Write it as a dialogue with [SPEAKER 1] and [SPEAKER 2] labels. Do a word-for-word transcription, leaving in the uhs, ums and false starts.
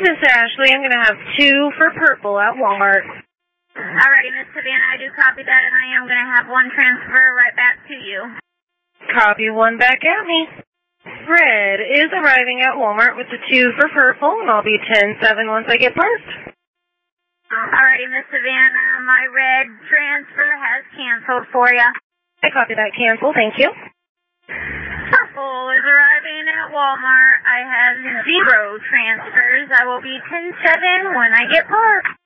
[SPEAKER 1] Miss Ashley, I'm going to have two for purple at Walmart.
[SPEAKER 2] Alrighty, Miss Savannah, I do copy that, and I am going to have one transfer right back to you.
[SPEAKER 1] Copy one back at me. Red is arriving at Walmart with the two for purple, and I'll be ten seven once I get parked.
[SPEAKER 2] Alrighty, Miss Savannah, my red transfer has canceled for you.
[SPEAKER 1] I copy that cancel, thank you.
[SPEAKER 2] Purple is arriving at Walmart. I have zero transfers. I will be ten seven when I get parked.